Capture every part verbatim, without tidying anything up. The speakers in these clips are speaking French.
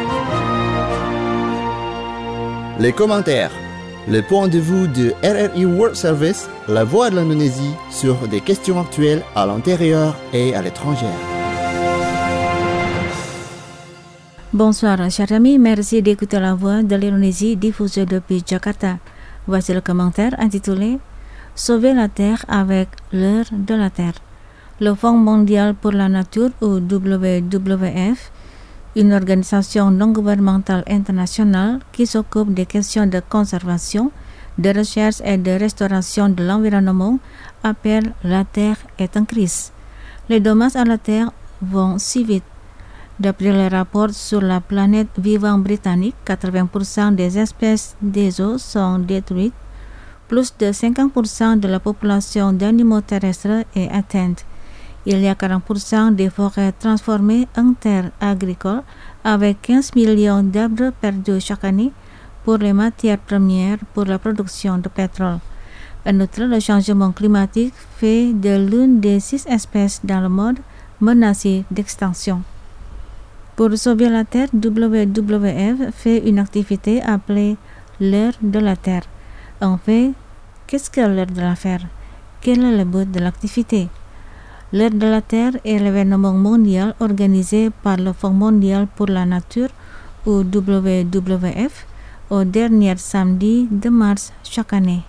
Les commentaires. Le point de vue de R R I World Service, la voix de l'Indonésie sur des questions actuelles à l'intérieur et à l'étranger. Bonsoir, chers amis. Merci d'écouter la voix de l'Indonésie diffusée depuis Jakarta. Voici le commentaire intitulé « Sauver la Terre avec l'heure de la Terre ». Le Fonds mondial pour la nature, ou W W F, une organisation non gouvernementale internationale qui s'occupe des questions de conservation, de recherche et de restauration de l'environnement, appelle « La Terre est en crise ». Les dommages à la Terre vont si vite. D'après les rapports sur la planète vivante britannique, quatre-vingts pour cent des espèces des eaux sont détruites, plus de cinquante pour cent de la population d'animaux terrestres est atteinte. Il y a quarante pour cent des forêts transformées en terres agricoles avec quinze millions d'arbres perdus chaque année pour les matières premières pour la production de pétrole. En outre, le changement climatique fait de l'une des six espèces dans le monde menacée d'extinction. Pour sauver la Terre, W W F fait une activité appelée l'heure de la Terre. En fait, qu'est-ce que l'heure de la Terre? Quel est le but de l'activité? L'heure de la Terre est l'événement mondial organisé par le Fonds mondial pour la nature, ou W W F, au dernier samedi de mars chaque année.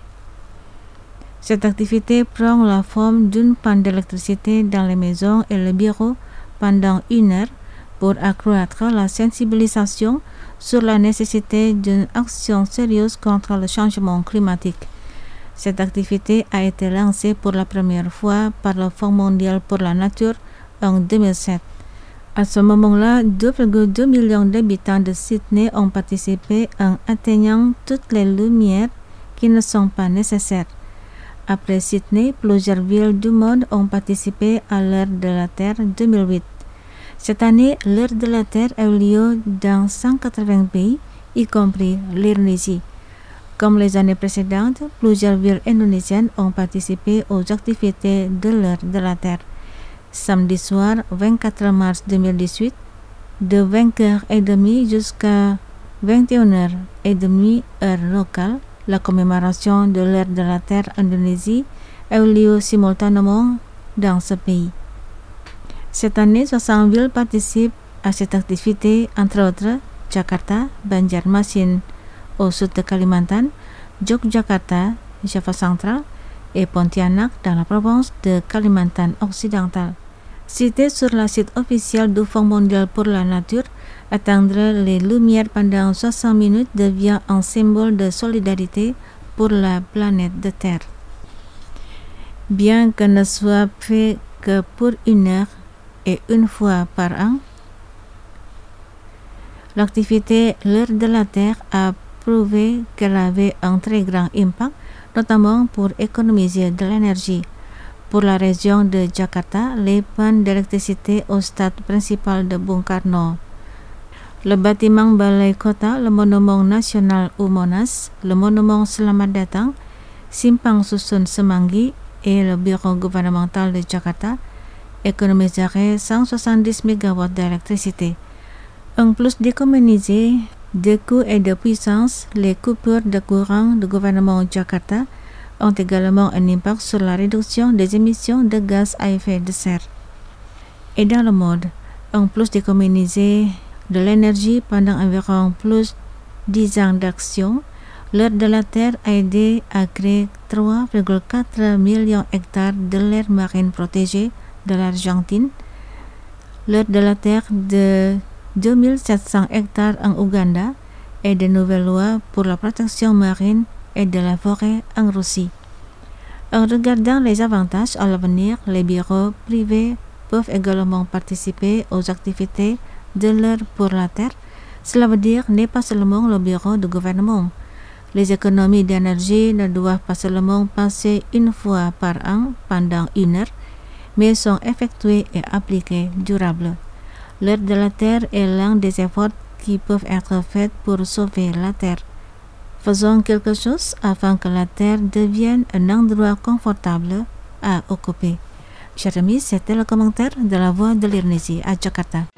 Cette activité prend la forme d'une panne d'électricité dans les maisons et les bureaux pendant une heure pour accroître la sensibilisation sur la nécessité d'une action sérieuse contre le changement climatique. Cette activité a été lancée pour la première fois par le Fonds mondial pour la nature en deux mille sept. À ce moment-là, deux virgule deux millions d'habitants de Sydney ont participé en atteignant toutes les lumières qui ne sont pas nécessaires. Après Sydney, plusieurs villes du monde ont participé à l'heure de la Terre deux mille huit. Cette année, l'heure de la Terre a eu lieu dans cent quatre-vingts pays, y compris l'Indonésie. Comme les années précédentes, plusieurs villes indonésiennes ont participé aux activités de l'heure de la Terre. Samedi soir, vingt-quatre mars deux mille dix-huit, de vingt heures trente jusqu'à vingt et une heures trente heure locale, la commémoration de l'heure de la Terre en Indonésie a eu lieu simultanément dans ce pays. Cette année, soixante villes participent à cette activité, entre autres Jakarta, Banjarmasin, au sud de Kalimantan, Yogyakarta, Java central, et Pontianak dans la province de Kalimantan occidental. Cité sur le site officiel du Fonds mondial pour la nature, atteindre les lumières pendant soixante minutes devient un symbole de solidarité pour la planète de Terre. Bien que ne soit fait que pour une heure et une fois par an, l'activité l'heure de la Terre a prouvé qu'elle avait un très grand impact, notamment pour économiser de l'énergie. Pour la région de Jakarta, les pannes d'électricité au stade principal de Bung Karno, le bâtiment Balai Kota, le monument national ou Monas, le monument Selamat Datang, Simpang Susun Semanggi et le bureau gouvernemental de Jakarta économiseraient cent soixante-dix mégawatts d'électricité. En plus d'économiser de coûts et de puissance, les coupures de courant du gouvernement Jakarta ont également un impact sur la réduction des émissions de gaz à effet de serre. Et dans le monde, en plus d'économiser de l'énergie pendant environ plus de dix ans d'action, l'heure de la Terre a aidé à créer trois virgule quatre millions d'hectares de l'aire marine protégée de l'Argentine, l'heure de la Terre de deux mille sept cents hectares en Ouganda et de nouvelles lois pour la protection marine et de la forêt en Russie. En regardant les avantages à l'avenir, les bureaux privés peuvent également participer aux activités de l'heure pour la Terre. Cela veut dire n'est pas seulement le bureau du gouvernement. Les économies d'énergie ne doivent pas seulement passer une fois par an pendant une heure, mais sont effectuées et appliquées durablement. L'heure de la Terre est l'un des efforts qui peuvent être faits pour sauver la Terre. Faisons quelque chose afin que la Terre devienne un endroit confortable à occuper. Chers amis, c'était le commentaire de la Voix de l'Indonésie à Jakarta.